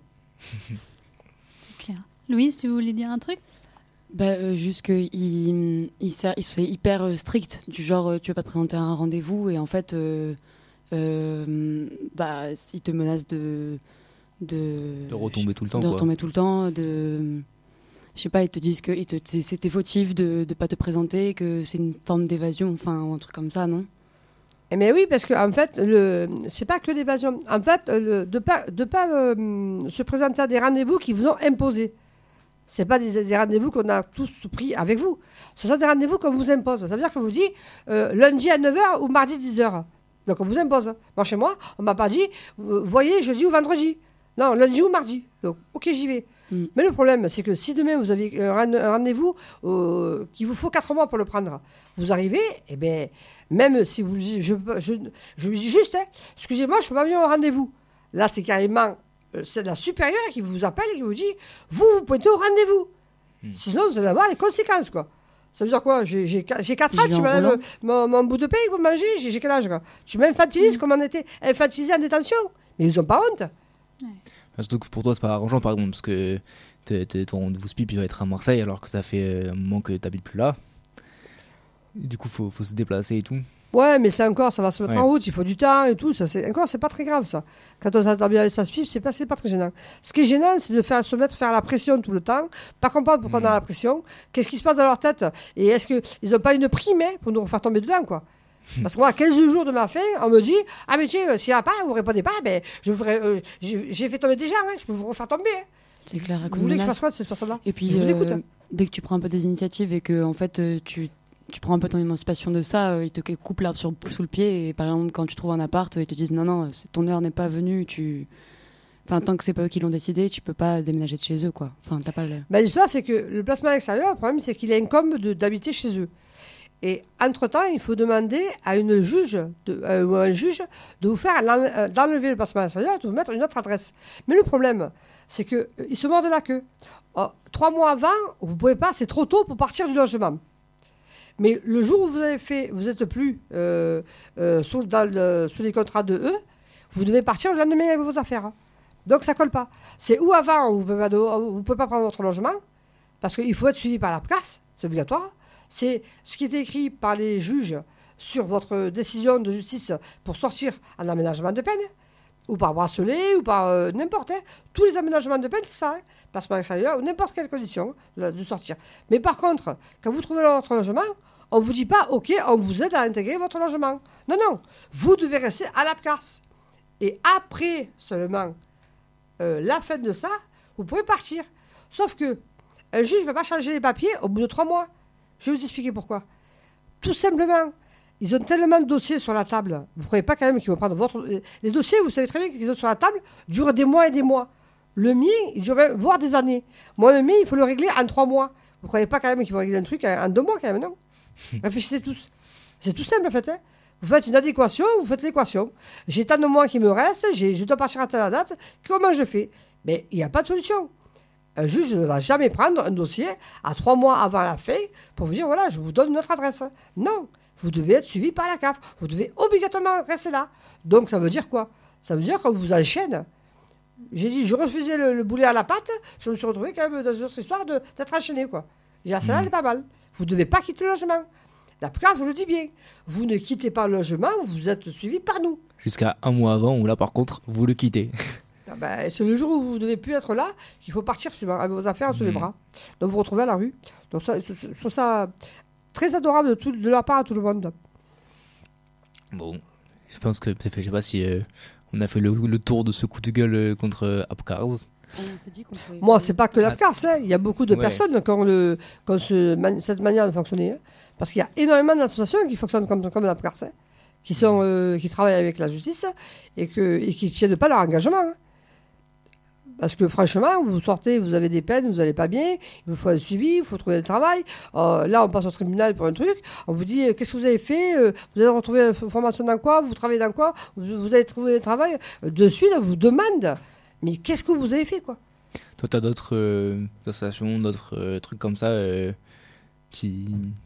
C'est clair. Louise, tu voulais dire un truc? Juste qu'il c'est hyper strict. Du genre, tu vas pas te présenter à un rendez-vous et en fait, il te menace de retomber tout le temps. De retomber tout le temps, je sais pas, ils te disent que c'était fautif de ne pas te présenter, que c'est une forme d'évasion, enfin, ou un truc comme ça, non? Mais oui, parce qu'en fait, c'est pas que l'évasion. En fait, de pas se présenter à des rendez-vous qui vous ont imposés. C'est pas des rendez-vous qu'on a tous pris avec vous. Ce sont des rendez-vous qu'on vous impose. Ça veut dire qu'on vous dit lundi à 9h ou mardi 10h. Donc on vous impose. Moi, chez moi, on m'a pas dit voyez jeudi ou vendredi. Non, lundi ou mardi. Donc, ok, j'y vais. Mais le problème, c'est que si demain vous avez un rendez-vous qu'il vous faut 4 mois pour le prendre, vous arrivez, et bien, même si vous je vous dis juste, hein, excusez-moi, je ne peux pas venir au rendez-vous. Là, c'est carrément c'est la supérieure qui vous appelle et qui vous dit, vous pointez au rendez-vous. Sinon, vous allez avoir les conséquences, quoi. Ça veut dire quoi? J'ai 4 ans, tu m'enlèves mon bout de pain pour manger, j'ai quel âge, quoi? Tu m'infantilises comme on était infantilisé en détention. Mais ils n'ont pas honte. Ouais. Surtout que pour toi, c'est pas arrangeant, par exemple, parce que ton rendez-vous SPIP, il va être à Marseille, alors que ça fait un moment que tu n'habites plus là. Et du coup, faut se déplacer et tout. Ouais, mais c'est encore, ça va se mettre en route, il faut du temps et tout. Ça, c'est pas très grave, ça. Quand on s'entend bien avec sa SPIP, c'est pas très gênant. Ce qui est gênant, c'est de faire la pression tout le temps, pas comprendre pourquoi on a la pression, qu'est-ce qui se passe dans leur tête, et est-ce qu'ils n'ont pas une prime pour nous refaire tomber dedans, quoi. Parce que moi, à 15 jours de ma fin, on me dit ah, mais tiens, s'il n'y a pas, vous ne répondez pas, ben, j'ai fait tomber déjà, je peux vous refaire tomber. C'est clair. Vous voulez que je fasse quoi de cette personne-là? Et puis, je vous écoute. Dès que tu prends un peu des initiatives et que en fait, tu prends un peu ton émancipation de ça, ils te coupent l'arbre sous le pied. Et par exemple, quand tu trouves un appart, ils te disent non, ton heure n'est pas venue. Enfin, tant que c'est pas eux qui l'ont décidé, tu peux pas déménager de chez eux, quoi. Enfin, t'as pas le... L'histoire, c'est que le placement à l'extérieur, le problème, c'est qu'il incombe d'habiter chez eux. Et entre-temps, il faut demander à une juge ou un juge de vous faire d'enlever le placement à l'extérieur et de vous mettre une autre adresse. Mais le problème, c'est qu'ils se mordent la queue. 3 mois avant, vous ne pouvez pas, c'est trop tôt pour partir du logement. Mais le jour où vous n'êtes plus sous les contrats de eux, vous devez partir le lendemain avec vos affaires. Donc ça colle pas. C'est ou avant, vous ne pouvez pas prendre votre logement, parce qu'il faut être suivi par l'APCAS, c'est obligatoire. C'est ce qui est écrit par les juges sur votre décision de justice pour sortir en aménagement de peine, ou par bracelet, ou par n'importe. Tous les aménagements de peine, c'est ça. Placement extérieur, ou n'importe quelle condition de sortir. Mais par contre, quand vous trouvez votre logement, on ne vous dit pas, OK, on vous aide à intégrer votre logement. Non. Vous devez rester à l'APCAS. Et après seulement la fin de ça, vous pouvez partir. Sauf que un juge ne va pas changer les papiers au bout de 3 mois. Je vais vous expliquer pourquoi. Tout simplement, ils ont tellement de dossiers sur la table. Vous ne croyez pas quand même qu'ils vont prendre les dossiers, vous savez très bien qu'ils ont sur la table, durent des mois et des mois. Le mien, il dure même, voire des années. Moi, le mien, il faut le régler en 3 mois. Vous ne croyez pas quand même qu'ils vont régler un truc en 2 mois quand même, non? Réfléchissez tous. C'est tout simple en fait. Vous faites une adéquation, vous faites l'équation. J'ai tant de mois qui me restent, je dois partir à telle date. Comment je fais? Mais il n'y a pas de solution. Un juge ne va jamais prendre un dossier à 3 mois avant la fin pour vous dire, voilà, je vous donne notre adresse. Non, vous devez être suivi par la CAF. Vous devez obligatoirement rester là. Donc ça veut dire quoi? Ça veut dire qu'on vous enchaîne. J'ai dit, je refusais le boulet à la patte, je me suis retrouvé quand même dans une autre histoire d'être enchaîné, quoi. J'ai dit, ça, elle est pas mal. Vous ne devez pas quitter le logement. La CAF, je le dis bien. Vous ne quittez pas le logement, vous êtes suivi par nous. Jusqu'à 1 mois avant, où là, par contre, vous le quittez. C'est le jour où vous ne devez plus être là qu'il faut partir avec vos affaires sous les bras. Donc vous vous retrouvez à la rue. Donc ça, je trouve ça très adorable de leur part à tout le monde. Bon, je pense que, je sais pas si on a fait le tour de ce coup de gueule contre APCAS. Moi, c'est pas que l'APCAS. Il y a beaucoup de personnes qui ont cette manière de fonctionner. Parce qu'il y a énormément d'associations qui fonctionnent comme l'APCAS. Qui travaillent avec la justice et qui ne tiennent pas leur engagement. Parce que franchement, vous sortez, vous avez des peines, vous n'allez pas bien, il vous faut un suivi, il faut trouver le travail. Là, on passe au tribunal pour un truc, on vous dit qu'est-ce que vous avez fait, vous avez retrouvé une formation dans quoi, vous travaillez dans quoi, vous avez trouvé le travail. De suite, on vous demande, mais qu'est-ce que vous avez fait, quoi? Toi, tu as d'autres associations, d'autres trucs comme ça qui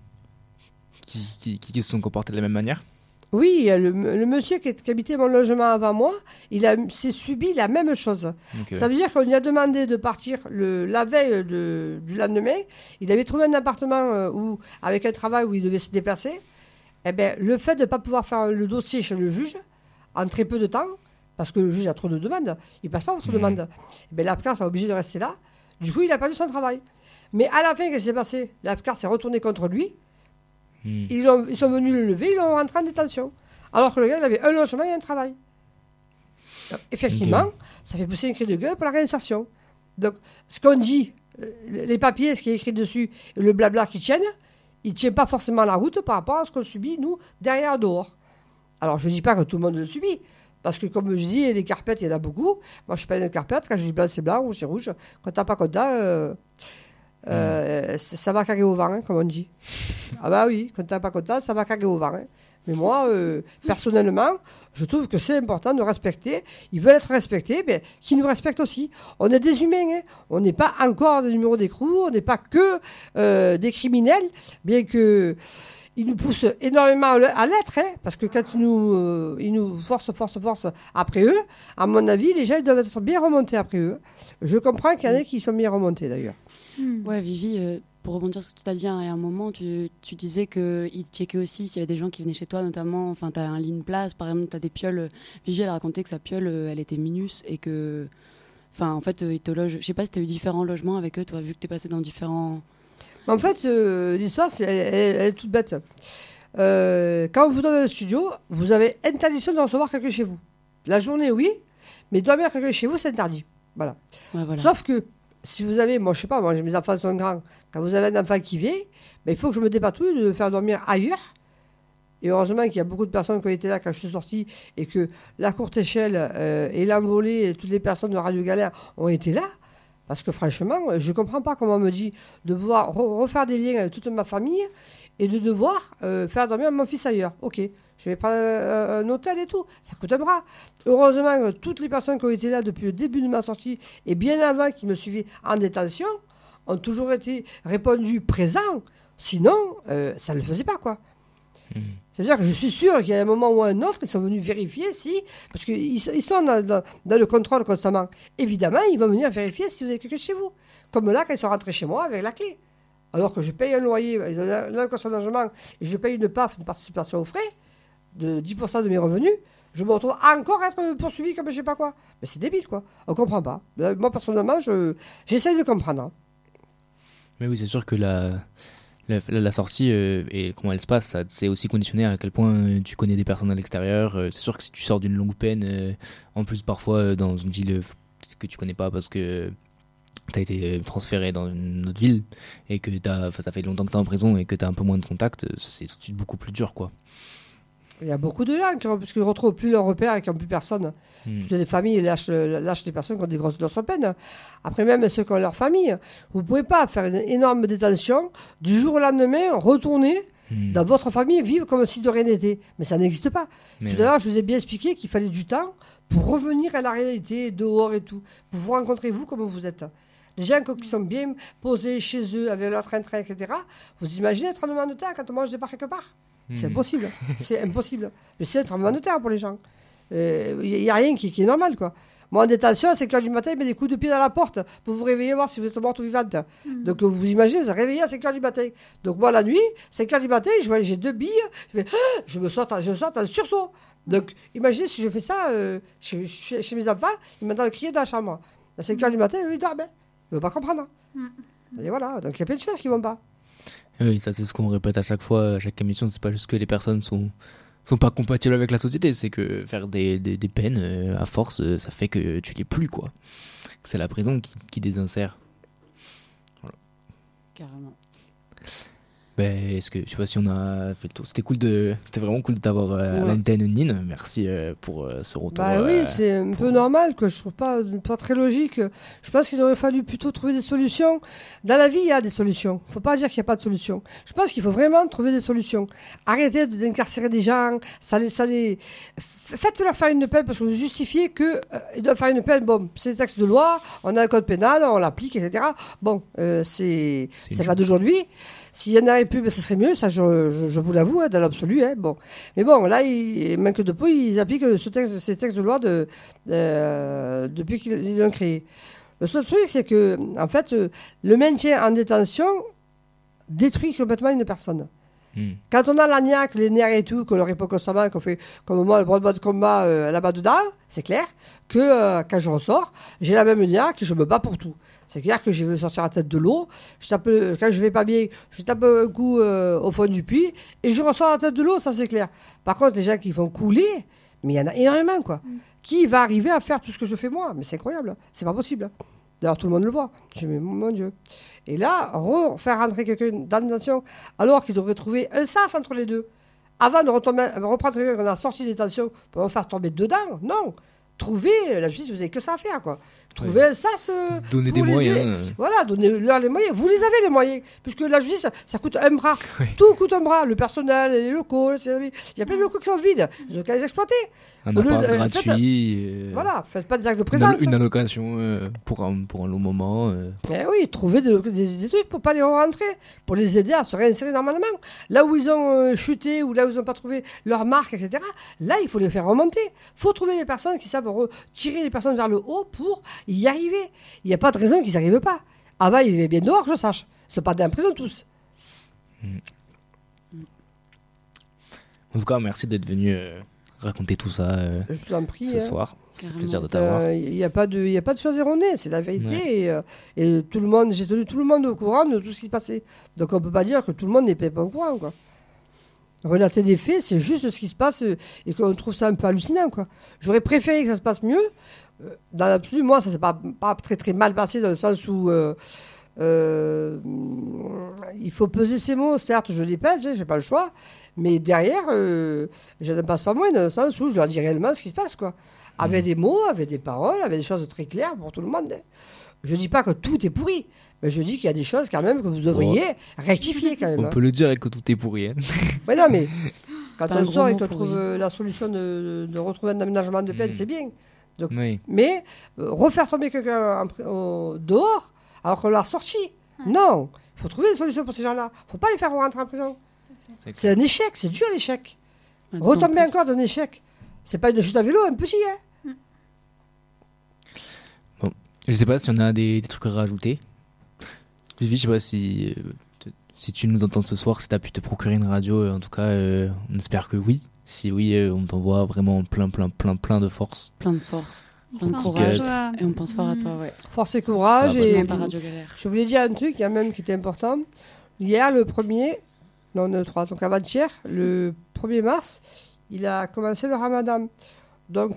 se sont comportés de la même manière? Oui, le monsieur qui habitait mon logement avant moi, s'est subi la même chose. Okay. Ça veut dire qu'on lui a demandé de partir la veille du lendemain. Il avait trouvé un appartement avec un travail où il devait se déplacer. Eh bien, le fait de ne pas pouvoir faire le dossier chez le juge en très peu de temps, parce que le juge a trop de demandes, il ne passe pas votre demande. Eh bien, l'APCAS a obligé de rester là. Du coup, il a perdu son travail. Mais à la fin, qu'est-ce qui s'est passé? L'APCAS s'est retourné contre lui. Ils sont venus le lever, ils l'ont rentré en détention. Alors que le gars, il avait un logement et un travail. Donc, effectivement, ça fait pousser une cri de gueule pour la réinsertion. Donc, ce qu'on dit, les papiers, ce qui est écrit dessus, le blabla qui tiennent, ils ne tiennent pas forcément la route par rapport à ce qu'on subit, nous, derrière, dehors. Alors, je ne dis pas que tout le monde le subit, parce que, comme je dis, les carpettes, il y en a beaucoup. Moi, je ne suis pas une carpette. Quand je dis blanc, c'est blanc, rouge, c'est rouge. Quand tu n'as pas content, ça va caguer au vent, comme on dit. Ah bah oui, quand tu n'es pas content, ça va caguer au vent. Mais moi, personnellement, je trouve que c'est important de respecter. Ils veulent être respectés, mais qu'ils nous respectent aussi. On est des humains, on n'est pas encore des numéros d'écrou, on n'est pas que des criminels, bien que ils nous poussent énormément à l'être, parce que quand ils nous forcent après eux, à mon avis, les gens ils doivent être bien remontés après eux. Je comprends qu'il y en a qui sont bien remontés d'ailleurs. Ouais, Vivi, pour rebondir sur ce que tu as dit à un moment, tu disais qu'ils checkaient aussi s'il y avait des gens qui venaient chez toi, notamment, enfin, tu as un lit de place, par exemple, tu as des pioles. Vivi, elle a raconté que sa piole, elle était minus et que, enfin, en fait, ils te logent. Je sais pas si tu as eu différents logements avec eux, toi, vu que tu es passé dans différents. En fait, l'histoire, elle est toute bête. quand on vous donne un studio, vous avez interdiction de recevoir quelqu'un chez vous. La journée, oui, mais dormir quelqu'un chez vous, c'est interdit. Voilà. Ouais, voilà. Sauf que si vous avez, moi je sais pas, moi mes enfants sont grands, quand vous avez un enfant qui vient, ben, il faut que je me dépatouille de le faire dormir ailleurs. Et heureusement qu'il y a beaucoup de personnes qui ont été là quand je suis sortie et que la courte échelle et l'envolée et toutes les personnes de Radio Galère ont été là. Parce que franchement, je ne comprends pas comment on me dit de pouvoir refaire des liens avec toute ma famille et de devoir faire dormir mon fils ailleurs. Ok, je vais prendre un hôtel et tout, ça coûte un bras. Heureusement, toutes les personnes qui ont été là depuis le début de ma sortie et bien avant qui me suivaient en détention ont toujours été répondu présents. Sinon, ça ne le faisait pas, quoi. C'est-à-dire que je suis sûr qu'il y a un moment ou un autre, ils sont venus vérifier si... Parce qu'ils sont dans le contrôle constamment. Évidemment, ils vont venir vérifier si vous avez quelqu'un chez vous. Comme là, quand ils sont rentrés chez moi avec la clé. Alors que je paye un loyer, l'allocation de logement, et je paye une PAF, une participation aux frais, de 10% de mes revenus, je me retrouve encore à être poursuivi comme je ne sais pas quoi. Mais c'est débile, quoi. On ne comprend pas. Moi, personnellement, j'essaye de comprendre. Hein. Mais oui, c'est sûr que la sortie et comment elle se passe, c'est aussi conditionné à quel point tu connais des personnes à l'extérieur. C'est sûr que si tu sors d'une longue peine, en plus parfois dans une ville que tu connais pas parce que tu as été transféré dans une autre ville et que ça fait longtemps que tu es en prison et que tu as un peu moins de contact, c'est tout de suite beaucoup plus dur, quoi. Il y a beaucoup de gens qui ne retrouvent plus leur repère et qui n'ont plus personne. Toutes les familles lâchent des personnes qui ont des grosses douleurs sur peine. Après, même ceux qui ont leur famille, vous ne pouvez pas faire une énorme détention, du jour au lendemain, retourner dans votre famille, vivre comme si de rien n'était. Mais ça n'existe pas. Tout à l'heure, je vous ai bien expliqué qu'il fallait du temps pour revenir à la réalité, dehors et tout, pour vous rencontrer vous comme vous êtes. Les gens qui sont bien posés chez eux, avec leur train-train, etc., vous imaginez un tremblement de terre quand on mange des parts quelque part? C'est impossible. C'est impossible. Mais c'est un tremblement de terre pour les gens. Il n'y a rien qui est normal, quoi. Moi, en détention, à 5h du matin, il met des coups de pied dans la porte pour vous réveiller, voir si vous êtes morte ou vivante. Donc, vous imaginez, vous êtes réveillé à 5h du matin. Donc, moi, la nuit, 5h du matin, j'ai 2 billes, je saute en sursaut. Donc, imaginez si je fais ça chez mes enfants, ils m'entendent crier dans la chambre. À 5h du matin, eux, ils dorment. Ils ne vont pas comprendre. Et voilà, donc il y a plein de choses qui ne vont pas. Oui, ça c'est ce qu'on répète à chaque fois, à chaque émission, c'est pas juste que les personnes sont pas compatibles avec la société, c'est que faire des peines à force, ça fait que tu l'es plus, quoi. C'est la prison qui désinsère. Voilà. Carrément. Ben, je sais pas si on a fait le tour. C'était vraiment cool de t'avoir à l'antenne, Nine. Merci pour ce retour. Bah oui, c'est un peu normal, que je trouve pas très logique. Je pense qu'il aurait fallu plutôt trouver des solutions. Dans la vie, il y a des solutions. Faut pas dire qu'il n'y a pas de solution. Je pense qu'il faut vraiment trouver des solutions. Arrêtez d'incarcérer des gens. Faites-leur faire une peine parce que vous justifiez qu'ils doivent faire une peine. Bon, c'est des textes de loi, on a un code pénal, on l'applique, etc. Bon, c'est pas d'aujourd'hui. S'il y en avait plus, ben, ce serait mieux, ça je vous l'avoue, dans l'absolu. Bon. Mais bon, là, il manque de peu, ils appliquent ces textes de loi depuis qu'ils l'ont créé. Le seul truc, c'est que, en fait, le maintien en détention détruit complètement une personne. Quand on a l'agnac, les nerfs et tout, qu'on leur répond constamment, qu'on fait comme moi le bras de combat là-bas dedans, c'est clair que quand je ressors, j'ai la même niaque et je me bats pour tout. C'est clair que je veux sortir la tête de l'eau. Quand je vais pas bien, je tape un coup au fond du puits et je ressors la tête de l'eau, ça c'est clair. Par contre, les gens qui font couler, mais il y en a énormément, quoi. Qui va arriver à faire tout ce que je fais moi? Mais c'est incroyable, c'est pas possible. D'ailleurs, tout le monde le voit. Je me dis, mon Dieu. Et là, faire rentrer quelqu'un dans la détention, alors qu'il devrait trouver un sas entre les deux. Avant de reprendre quelqu'un qu'on a sorti de détention pour le faire tomber dedans, non. Trouver, la justice, vous n'avez que ça à faire, quoi. Trouver un sas. Donner des moyens. Voilà, donnez-leur les moyens. Vous les avez, les moyens. Puisque la justice, ça coûte un bras. Oui. Tout coûte un bras. Le personnel, les locaux, il y a plein de locaux qui sont vides. Ils ont qu'à les exploiter. Un appart gratuit. Voilà, faites pas des actes de présence. Une allocation pour un long moment. Oui, trouver des trucs pour pas les rentrer, pour les aider à se réinsérer normalement. Là où ils ont chuté, ou là où ils n'ont pas trouvé leur marque, etc., là, il faut les faire remonter. Il faut trouver des personnes qui savent tirer les personnes vers le haut pour y arriver. Il n'y a pas de raison qu'ils n'y arrivent pas. Avant, ils vivaient bien dehors, je sache. Ils ne sont pas dans la prison tous. En tout cas, merci d'être venu raconter tout ça je vous en prie, ce soir. C'est un plaisir de t'avoir. Il n'y a pas de choses erronées, c'est la vérité. Ouais. Et tout le monde, j'ai tenu tout le monde au courant de tout ce qui se passait. Donc on ne peut pas dire que tout le monde n'est pas au courant, quoi. Relater des faits, c'est juste ce qui se passe et qu'on trouve ça un peu hallucinant, quoi. J'aurais préféré que ça se passe mieux. Dans l'absolu, moi, ça s'est pas très très mal passé dans le sens où il faut peser ses mots. Certes, je les pèse, j'ai pas le choix. Mais derrière, je ne passe pas moins dans le sens où je leur dis réellement ce qui se passe, quoi. Avec des mots, avec des paroles, avec des choses très claires pour tout le monde. Je dis pas que tout est pourri. Mais je dis qu'il y a des choses quand même que vous devriez rectifier quand même. On peut le dire que tout est pourri. Hein. Ouais, non, mais quand pas un on gros sort et mot qu'on pourri. trouve la solution de retrouver un aménagement de peine, c'est bien. Donc, Oui. mais refaire tomber quelqu'un dehors alors qu'on l'a sorti, non. Il faut trouver des solutions pour ces gens-là. Il ne faut pas les faire rentrer en prison. C'est un échec, c'est dur l'échec. Retomber encore d'un échec. C'est pas une chute à vélo, un petit. Hein. Bon. Je sais pas si on a des trucs à rajouter. Vivi, je sais pas si tu nous entends ce soir, si tu as pu te procurer une radio. En tout cas, on espère que oui. Si oui, on t'envoie vraiment plein de force. Plein de force, plein de Pense courage. à toi. Et on pense fort à toi, ouais. Force et courage. Ça va, Et Ta Radio Galère. je voulais dire un truc, il y a même qui était important. Hier, le 3, donc avant-hier, le 1er mars, il a commencé le ramadan. Donc,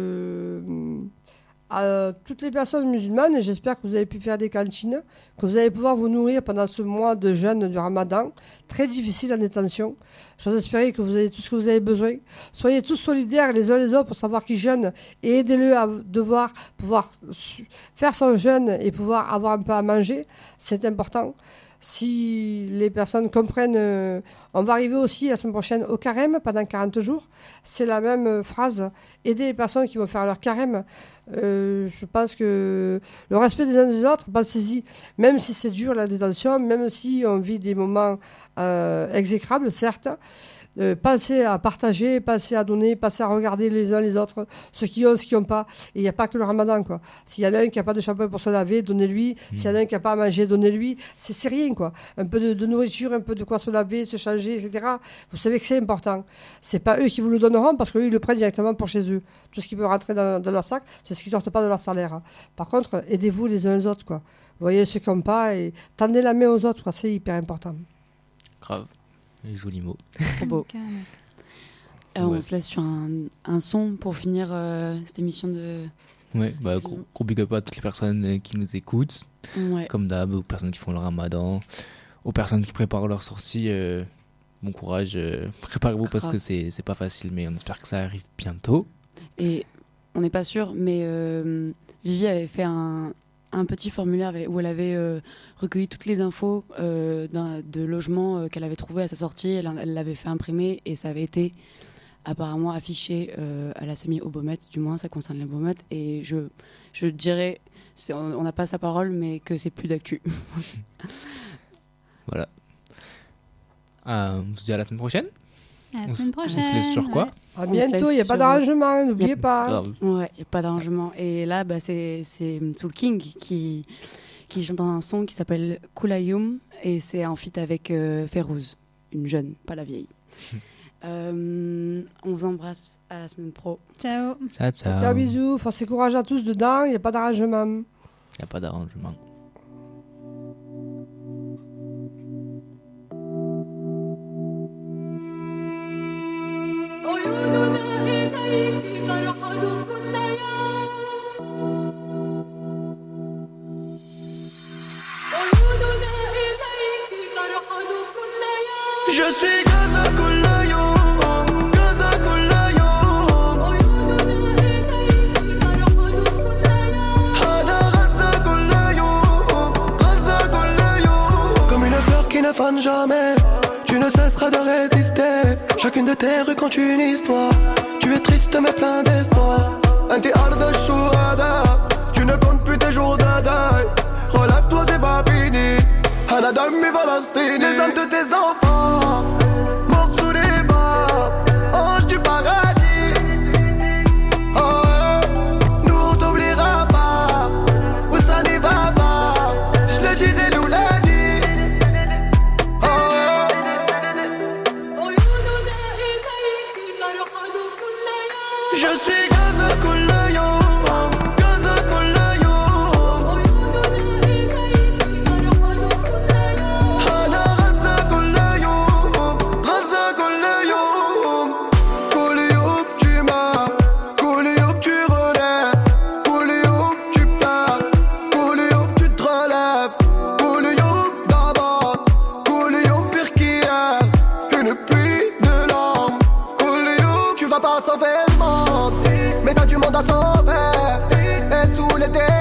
à toutes les personnes musulmanes, j'espère que vous avez pu faire des cantines, que vous allez pouvoir vous nourrir pendant ce mois de jeûne du ramadan, très difficile en détention. J'ose espérer que vous avez tout ce que vous avez besoin. Soyez tous solidaires les uns les autres pour savoir qui jeûnent et aidez-le à pouvoir faire son jeûne et pouvoir avoir un peu à manger. C'est important. Si les personnes comprennent, on va arriver aussi la semaine prochaine au carême pendant 40 jours. C'est la même phrase. Aider les personnes qui vont faire leur carême. Je pense que le respect des uns des autres, pensez-y. Même si c'est dur la détention, même si on vit des moments exécrables, certes. Pensez à partager, pensez à donner, pensez à regarder les uns les autres, ceux qui ont, ceux qui n'ont pas. Et il n'y a pas que le ramadan, quoi. S'il y en a un qui n'a pas de shampoing pour se laver, donnez-lui. S'il y en a un qui n'a pas à manger, donnez-lui. C'est rien, quoi. Un peu de nourriture, un peu de quoi se laver, se changer, etc. Vous savez que c'est important. C'est pas eux qui vous le donneront parce qu'eux, ils le prennent directement pour chez eux. Tout ce qui peut rentrer dans leur sac, c'est ce qui ne sortent pas de leur salaire. Par contre, aidez-vous les uns les autres, quoi. Vous voyez ceux qui n'ont pas et tendez la main aux autres, quoi. C'est hyper important. Grave. Joli mot. Trop beau. Carrément. On Ouais. se laisse sur un son pour finir cette émission de... Ouais, bah, gros big up à toutes les personnes qui nous écoutent, Ouais. comme d'hab, aux personnes qui font le ramadan, aux personnes qui préparent leur sortie. Bon courage, préparez-vous parce Grave. que c'est pas facile, mais on espère que ça arrive bientôt. Et on n'est pas sûr, mais Vivi avait fait un petit formulaire où elle avait recueilli toutes les infos de logements qu'elle avait trouvé à sa sortie. Elle l'avait fait imprimer et ça avait été apparemment affiché à la semi-Obomet, du moins ça concerne les Obomet. Et je dirais, on n'a pas sa parole, mais que c'est plus d'actu. Voilà. On se dit à la semaine prochaine. À la On semaine s- prochaine. On se laisse sur quoi Ouais. À On se bientôt, laisse il n'y a pas sur- d'arrangement, n'oubliez pas. Grave. Ouais, il n'y a pas d'arrangement. Et là, bah, c'est Soul King qui chante un son qui s'appelle Kulayoum et c'est en feat avec Férouz, une jeune, pas la vieille. On vous embrasse, à la semaine pro. Ciao. Ciao, ciao. Ciao, bisous. Force et courage à tous dedans, il n'y a pas d'arrangement. Il n'y a pas d'arrangement. عيوننا إليك ترحل كل يوم عيوننا إليك ترحل كل يوم Je suis Gaza كل يوم Gaza كل يوم عيوننا إليك ترحل كل يوم أنا غزة كل يوم غزة كل يوم Comme une fleur qui ne fane jamais Tu ne cesseras de résister Chacune de tes rues compte une histoire Tu es triste mais plein d'espoir Anti arda shuhada Tu ne comptes plus tes jours de deuil Relève-toi c'est pas fini Hana Dami Falastini Les âmes de tes enfants Morts sous les bas Ange du paradis Oh Nous on t'oubliera pas Où ça n'y va pas Je le dirai nous l'a dit Oh عيوننا إليك ترحل كل يوم Je suis Gaza كل يوم Gaza كل يوم عيوننا إليك ترحل كل يوم أنا غزة كل يوم غزة كل t'as pas sauvé le monde, mais t'as du monde à sauver. Et sous les dés